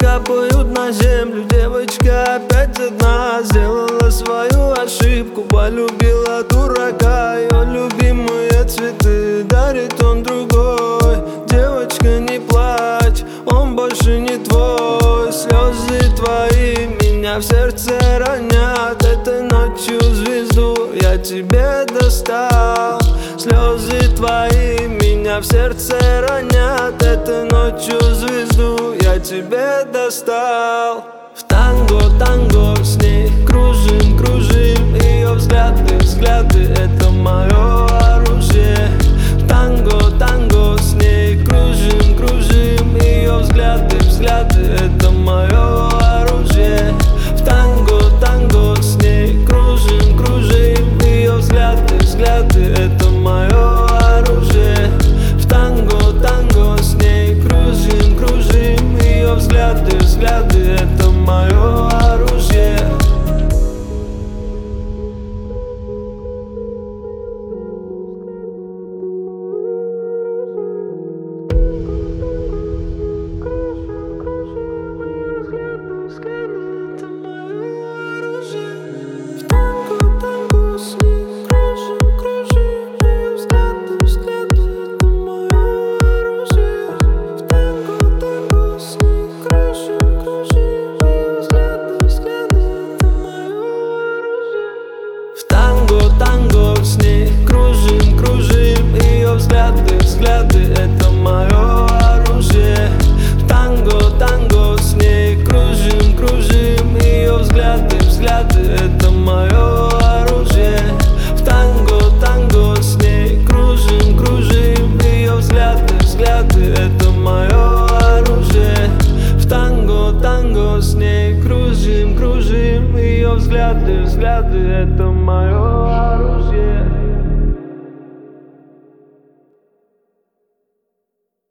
капают на землю. Девочка опять одна сделала свою ошибку, полюбила дурака. Ее любимые цветы дарит он другой. Девочка, не плачь, он больше не твой. Слезы твои меня в сердце ранят. Этой ночью звезду я тебе достал. Слезы твои меня в сердце ранят. Этой ночью звезду я тебе достал. В танго, танго с ней кружим, кружим. Ее взгляды, взгляды — это мое оружие. В танго, танго с ней кружим, кружим. Ее взгляды, взгляды — это мое оружие. В танго, танго с ней кружим, кружим. Ее взгляды, взгляды — это мое оружие. В танго, танго с ней кружим, кружим. Ее взгляды, взгляды — это мое оружие. Танго с ней кружим, кружим. Ее взгляды, взгляды — это мое оружие. В танго, танго с ней кружим, кружим. Ее взгляды, взгляды — это мое оружие. В танго, танго с ней кружим, кружим. Ее взгляды, взгляды — это мое оружие. В танго, танго с ней кружим, кружим. Ее взгляды, взгляды — это мое оружие.